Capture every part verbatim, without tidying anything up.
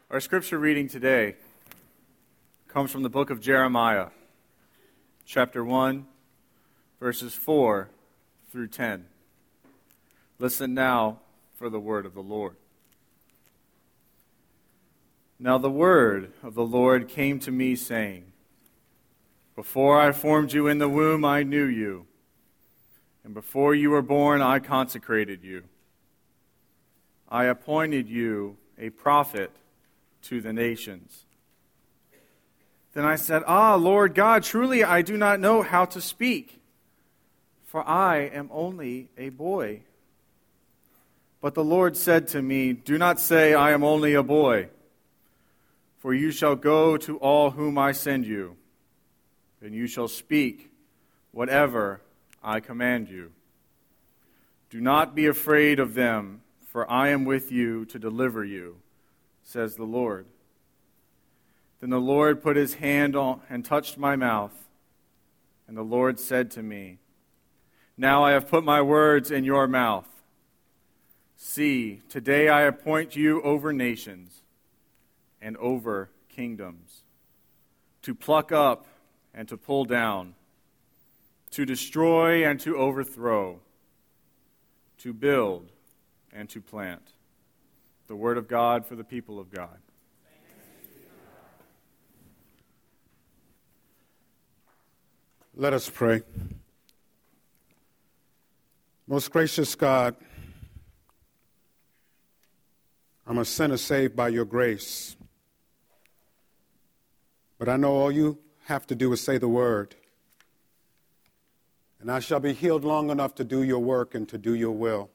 Our scripture reading today comes from the book of Jeremiah, chapter one, verses four through ten. Listen now for the word of the Lord. Now the word of the Lord came to me, saying, Before I formed you in the womb, I knew you, and before you were born, I consecrated you. I appointed you a prophet to the nations. Then I said, Ah, Lord God, truly I do not know how to speak, for I am only a boy. But the Lord said to me, Do not say, I am only a boy, for you shall go to all whom I send you, and you shall speak whatever I command you. Do not be afraid of them, for I am with you to deliver you, says the Lord. Then the Lord put his hand on and touched my mouth, and the Lord said to me, Now I have put my words in your mouth. See, today I appoint you over nations and over kingdoms, to pluck up and to pull down, to destroy and to overthrow, to build and to plant. The word of God for the people of God. Let us pray. Most gracious God, I'm a sinner saved by your grace. But I know all you have to do is say the word, and I shall be healed long enough to do your work and to do your will.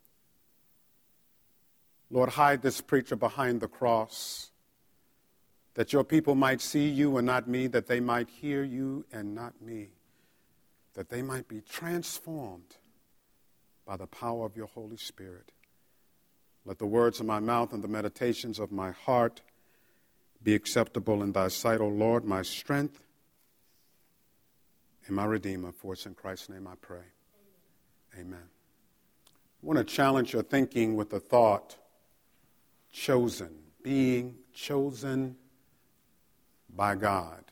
Lord, hide this preacher behind the cross, that your people might see you and not me, that they might hear you and not me, that they might be transformed by the power of your Holy Spirit. Let the words of my mouth and the meditations of my heart be acceptable in thy sight, O Lord, my strength and my Redeemer. For it's in Christ's name I pray. Amen. I want to challenge your thinking with the thought, chosen, being chosen by God.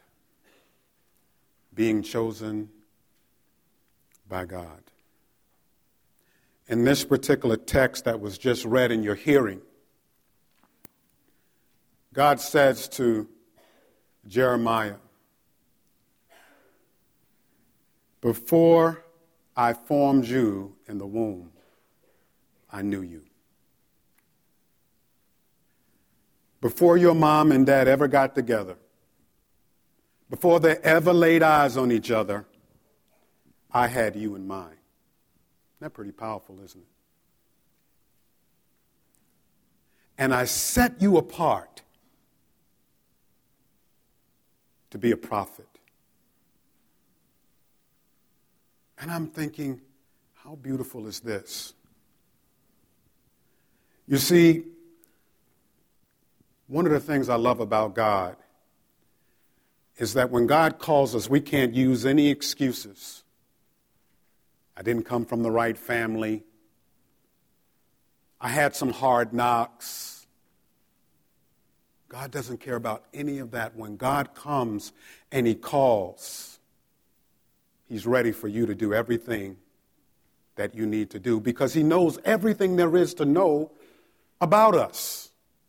Being chosen by God. In this particular text that was just read in your hearing, God says to Jeremiah, Before I formed you in the womb, I knew you. Before your mom and dad ever got together, before they ever laid eyes on each other, I had you in mind. Isn't that pretty powerful, isn't it? And I set you apart to be a prophet. And I'm thinking, how beautiful is this? You see, one of the things I love about God is that when God calls us, we can't use any excuses. I didn't come from the right family. I had some hard knocks. God doesn't care about any of that. When God comes and he calls, he's ready for you to do everything that you need to do because he knows everything there is to know about us.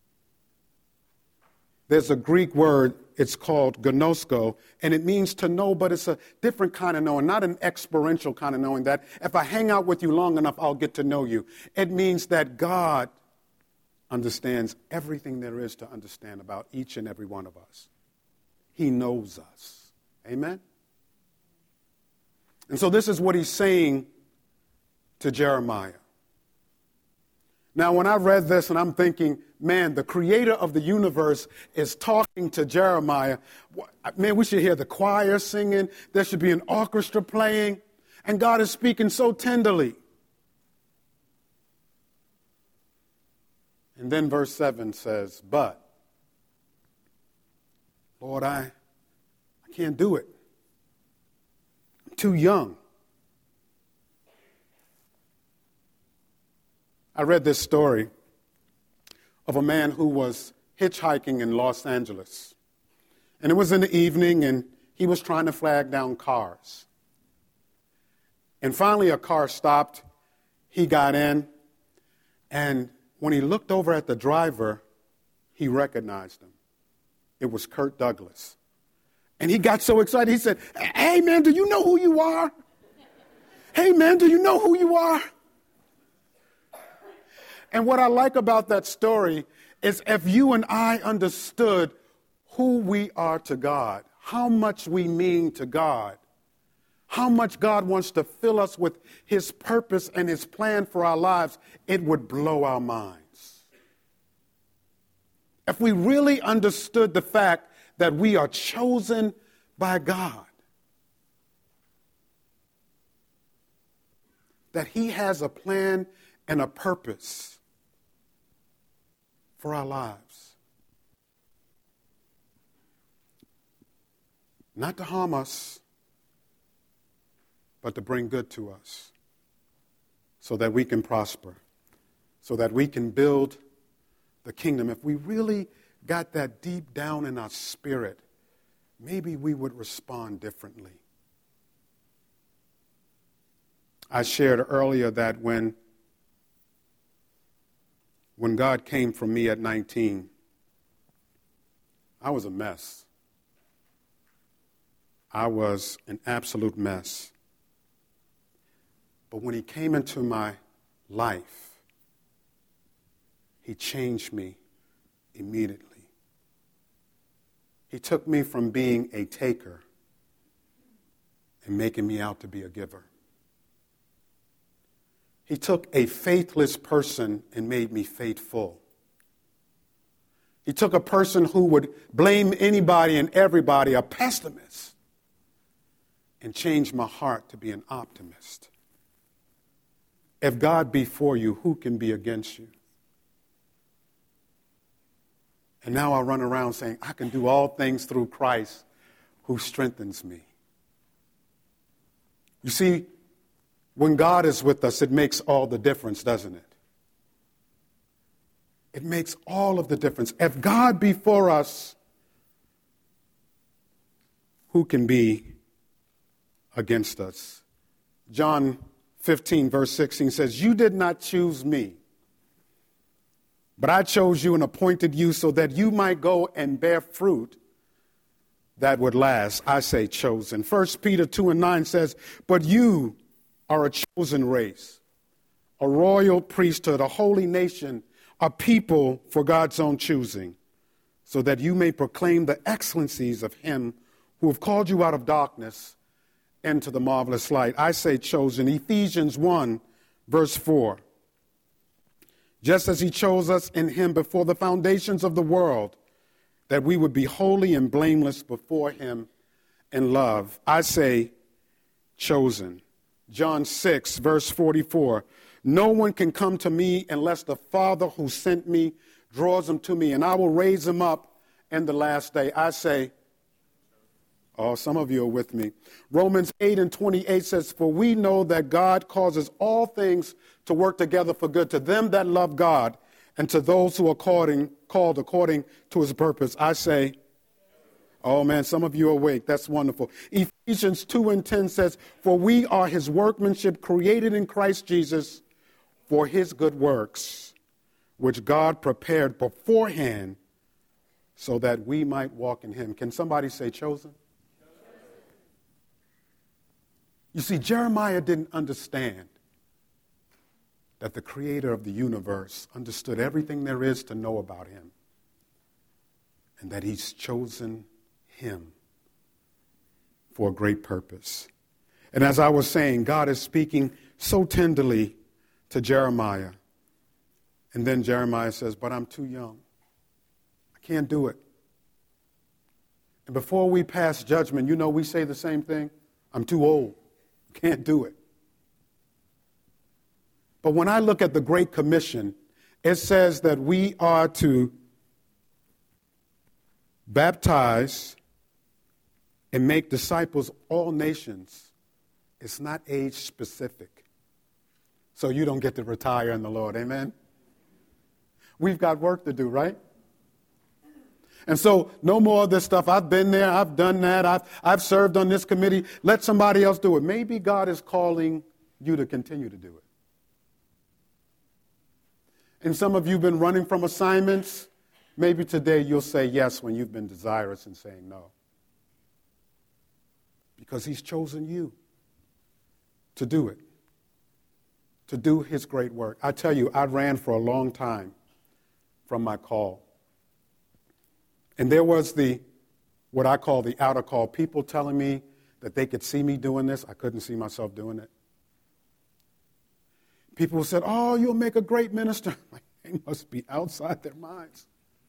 There's a Greek word, it's called gnosko, and it means to know, but it's a different kind of knowing, not an experiential kind of knowing that if I hang out with you long enough, I'll get to know you. It means that God understands everything there is to understand about each and every one of us. He knows us. Amen? And so this is what he's saying to Jeremiah. Now, when I read this and I'm thinking, man, the creator of the universe is talking to Jeremiah. Man, we should hear the choir singing. There should be an orchestra playing. And God is speaking so tenderly. And then verse seven says, but, Lord, I, I can't do it. I'm too young. I read this story of a man who was hitchhiking in Los Angeles. And it was in the evening, and he was trying to flag down cars. And finally, a car stopped. He got in, and when he looked over at the driver, he recognized him. It was Kirk Douglas. And he got so excited, he said, "Hey, man, do you know who you are? Hey, man, do you know who you are?" And what I like about that story is if you and I understood who we are to God, how much we mean to God, how much God wants to fill us with his purpose and his plan for our lives, it would blow our minds. If we really understood the fact that we are chosen by God, that he has a plan and a purpose for our lives. Not to harm us, but to bring good to us so that we can prosper, so that we can build the kingdom. If we really got that deep down in our spirit, maybe we would respond differently. I shared earlier that when, when God came for me at nineteen, I was a mess. I was an absolute mess. But when he came into my life, he changed me immediately. He took me from being a taker and making me out to be a giver. He took a faithless person and made me faithful. He took a person who would blame anybody and everybody, a pessimist, and changed my heart to be an optimist. If God be for you, who can be against you? And now I run around saying, I can do all things through Christ who strengthens me. You see, when God is with us, it makes all the difference, doesn't it? It makes all of the difference. If God be for us, who can be against us? John fifteen, verse sixteen says, "You did not choose me, but I chose you and appointed you so that you might go and bear fruit that would last." I say chosen. First Peter two and nine says, "But you are a chosen race, a royal priesthood, a holy nation, a people for God's own choosing, so that you may proclaim the excellencies of him who have called you out of darkness into the marvelous light." I say chosen. Ephesians one, verse four. "Just as he chose us in him before the foundations of the world, that we would be holy and blameless before him in love." I say chosen. John six, verse forty-four. "No one can come to me unless the Father who sent me draws him to me, and I will raise him up in the last day." I say, oh, some of you are with me. Romans eight and twenty-eight says, "For we know that God causes all things to work together for good to them that love God and to those who are according, called according to his purpose." I say, oh man, some of you are awake. That's wonderful. Ephesians two and ten says, "For we are his workmanship created in Christ Jesus for his good works, which God prepared beforehand so that we might walk in him." Can somebody say chosen? You see, Jeremiah didn't understand that the creator of the universe understood everything there is to know about him, and that he's chosen him for a great purpose. And as I was saying, God is speaking so tenderly to Jeremiah. And then Jeremiah says, "But I'm too young. I can't do it." And before we pass judgment, you know, we say the same thing. "I'm too old. Can't do it." But when I look at the Great Commission, it says that we are to baptize and make disciples of all nations. It's not age specific. So you don't get to retire in the Lord. Amen? We've got work to do, right? And so no more of this stuff. I've been there. I've done that. I've, I've served on this committee. Let somebody else do it. Maybe God is calling you to continue to do it. And some of you have been running from assignments. Maybe today you'll say yes when you've been desirous in saying no. Because he's chosen you to do it, to do his great work. I tell you, I ran for a long time from my call. And there was the, what I call the outer call, people telling me that they could see me doing this. I couldn't see myself doing it. People who said, oh, you'll make a great minister. They must be outside their minds.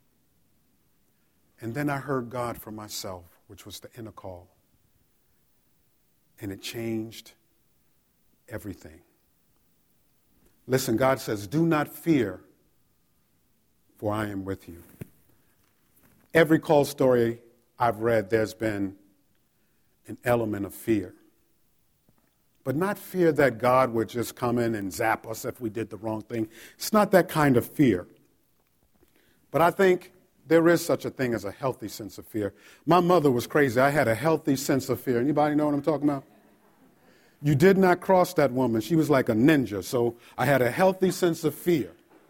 And then I heard God for myself, which was the inner call. And it changed everything. Listen, God says, do not fear, for I am with you. Every call story I've read, there's been an element of fear. But not fear that God would just come in and zap us if we did the wrong thing. It's not that kind of fear. But I think there is such a thing as a healthy sense of fear. My mother was crazy. I had a healthy sense of fear. Anybody know what I'm talking about? You did not cross that woman. She was like a ninja. So I had a healthy sense of fear.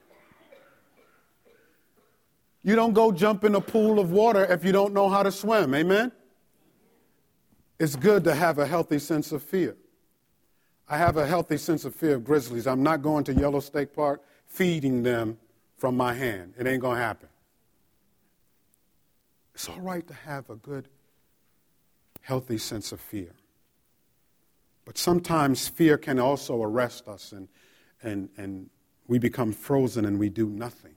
You don't go jump in a pool of water if you don't know how to swim. Amen? It's good to have a healthy sense of fear. I have a healthy sense of fear of grizzlies. I'm not going to Yellow State Park feeding them from my hand. It ain't going to happen. It's all right to have a good, healthy sense of fear. But sometimes fear can also arrest us, and, and, and we become frozen and we do nothing.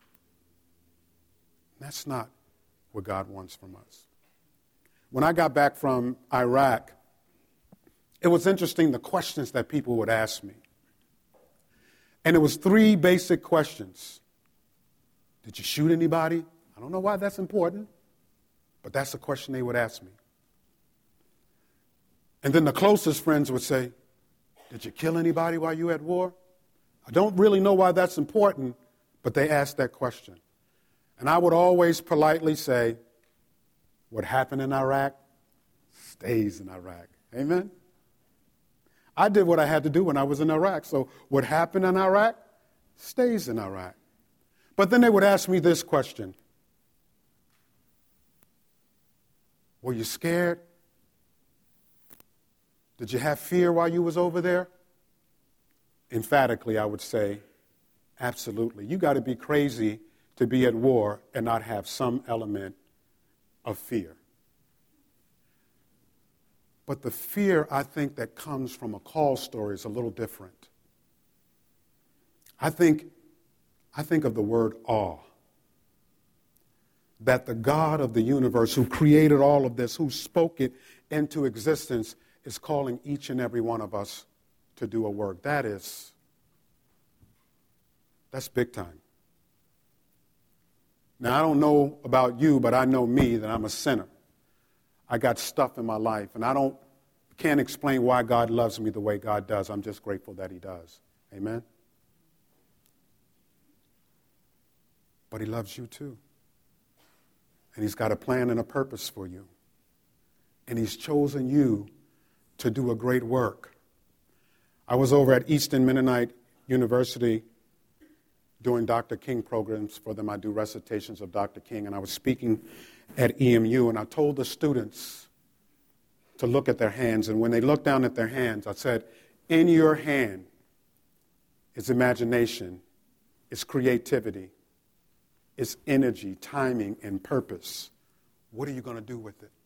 That's not what God wants from us. When I got back from Iraq, it was interesting the questions that people would ask me. And it was three basic questions. Did you shoot anybody? I don't know why that's important, but that's the question they would ask me. And then the closest friends would say, did you kill anybody while you were at war? I don't really know why that's important, but they asked that question. And I would always politely say, what happened in Iraq stays in Iraq. Amen? I did what I had to do when I was in Iraq. So what happened in Iraq stays in Iraq. But then they would ask me this question. Were you scared? Did you have fear while you was over there? Emphatically, I would say, absolutely. You got to be crazy to be at war and not have some element of fear. But the fear, I think, that comes from a call story is a little different. I think, I think of the word awe. That the God of the universe who created all of this, who spoke it into existence, is calling each and every one of us to do a work. That is, that's big time. Now, I don't know about you, but I know me, that I'm a sinner. I got stuff in my life, and I don't can't explain why God loves me the way God does. I'm just grateful that he does. Amen? But he loves you too. And he's got a plan and a purpose for you. And he's chosen you to do a great work. I was over at Eastern Mennonite University doing Doctor King programs for them. I do recitations of Doctor King, and I was speaking at E M U, and I told the students to look at their hands, and when they looked down at their hands, I said, in your hand is imagination, is creativity, is energy, timing, and purpose. What are you going to do with it?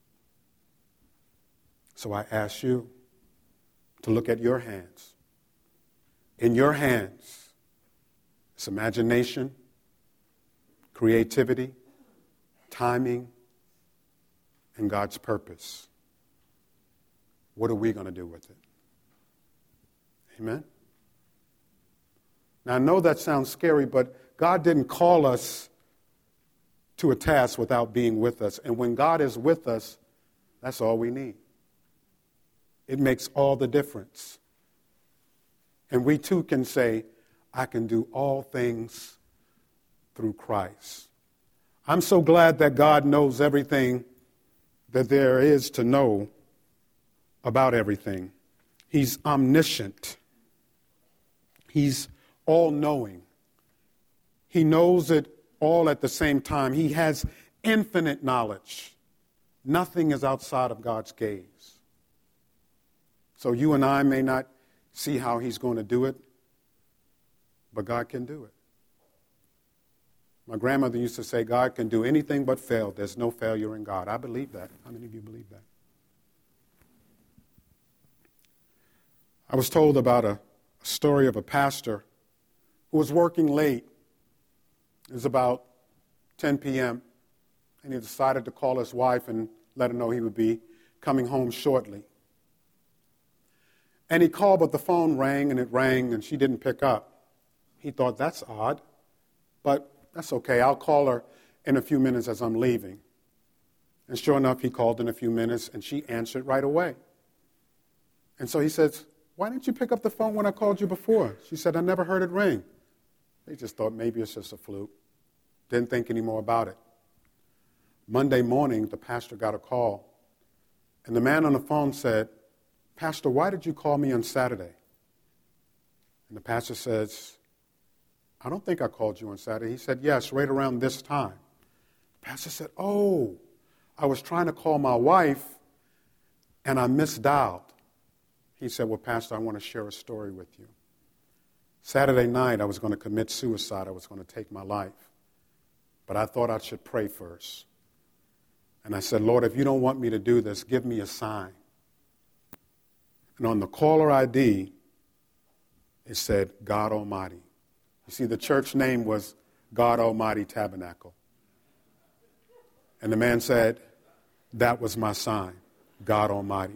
So I ask you to look at your hands. In your hands, it's imagination, creativity, timing, and God's purpose. What are we going to do with it? Amen? Now, I know that sounds scary, but God didn't call us to a task without being with us. And when God is with us, that's all we need. It makes all the difference. And we too can say, I can do all things through Christ. I'm so glad that God knows everything that there is to know about everything. He's omniscient. He's all-knowing. He knows it all at the same time. He has infinite knowledge. Nothing is outside of God's gaze. So you and I may not see how he's going to do it, but God can do it. My grandmother used to say, God can do anything but fail. There's no failure in God. I believe that. How many of you believe that? I was told about a, a story of a pastor who was working late. It was about ten p.m., and he decided to call his wife and let her know he would be coming home shortly. And he called, but the phone rang, and it rang, and she didn't pick up. He thought, that's odd, but that's okay. I'll call her in a few minutes as I'm leaving. And sure enough, he called in a few minutes, and she answered right away. And so he says, why didn't you pick up the phone when I called you before? She said, I never heard it ring. They just thought maybe it's just a fluke. Didn't think any more about it. Monday morning, the pastor got a call, and the man on the phone said, Pastor, why did you call me on Saturday? And the pastor says, I don't think I called you on Saturday. He said, yes, right around this time. The pastor said, oh, I was trying to call my wife, and I misdialed. He said, well, Pastor, I want to share a story with you. Saturday night, I was going to commit suicide. I was going to take my life. But I thought I should pray first. And I said, Lord, if you don't want me to do this, give me a sign. And on the caller I D, it said, God Almighty. You see, the church name was God Almighty Tabernacle. And the man said, that was my sign, God Almighty.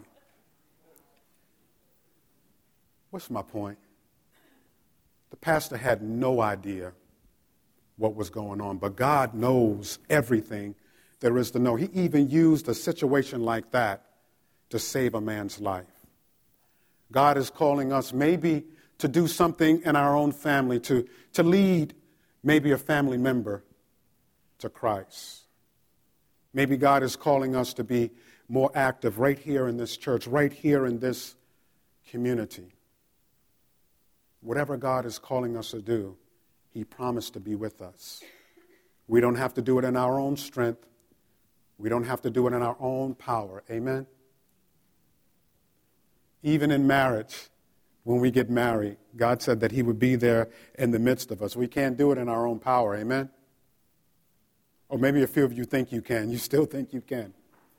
What's my point? The pastor had no idea what was going on, but God knows everything there is to know. He even used a situation like that to save a man's life. God is calling us maybe to do something in our own family, to, to lead maybe a family member to Christ. Maybe God is calling us to be more active right here in this church, right here in this community. Whatever God is calling us to do, he promised to be with us. We don't have to do it in our own strength. We don't have to do it in our own power. Amen? Even in marriage, when we get married, God said that he would be there in the midst of us. We can't do it in our own power. Amen? Or maybe a few of you think you can. You still think you can.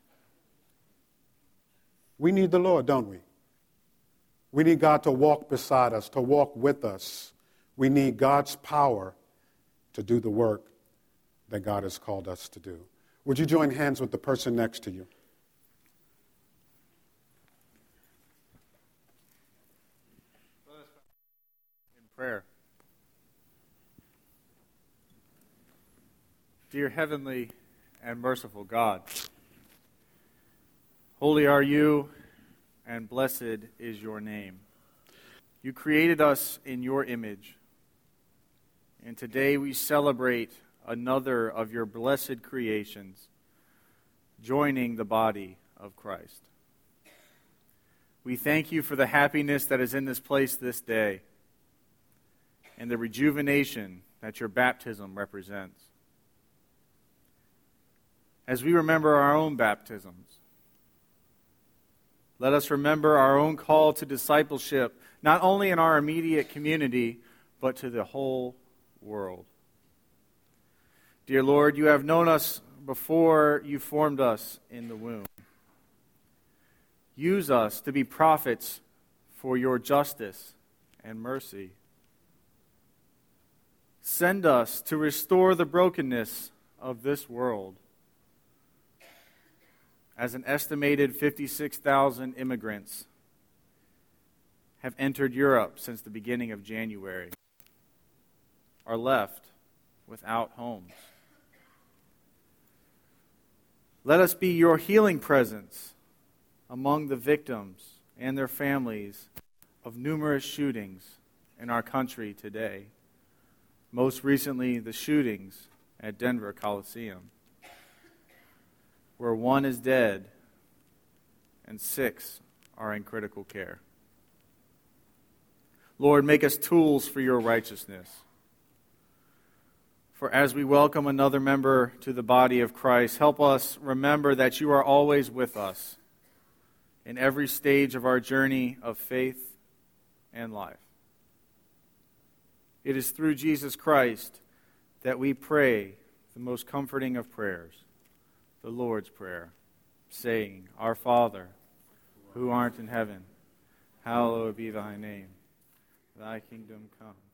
We need the Lord, don't we? We need God to walk beside us, to walk with us. We need God's power to do the work that God has called us to do. Would you join hands with the person next to you? In prayer. Dear heavenly and merciful God, holy are you, and blessed is your name. You created us in your image, and today we celebrate another of your blessed creations, joining the body of Christ. We thank you for the happiness that is in this place this day, and the rejuvenation that your baptism represents. As we remember our own baptisms, let us remember our own call to discipleship, not only in our immediate community, but to the whole world. Dear Lord, you have known us before you formed us in the womb. Use us to be prophets for your justice and mercy. Send us to restore the brokenness of this world. As an estimated fifty-six thousand immigrants have entered Europe since the beginning of January, are left without homes. Let us be your healing presence among the victims and their families of numerous shootings in our country today. Most recently, the shootings at Denver Coliseum, where one is dead and six are in critical care. Lord, make us tools for your righteousness. For as we welcome another member to the body of Christ, help us remember that you are always with us in every stage of our journey of faith and life. It is through Jesus Christ that we pray the most comforting of prayers, the Lord's Prayer, saying, Our Father, who art in heaven, hallowed be thy name. Thy kingdom come.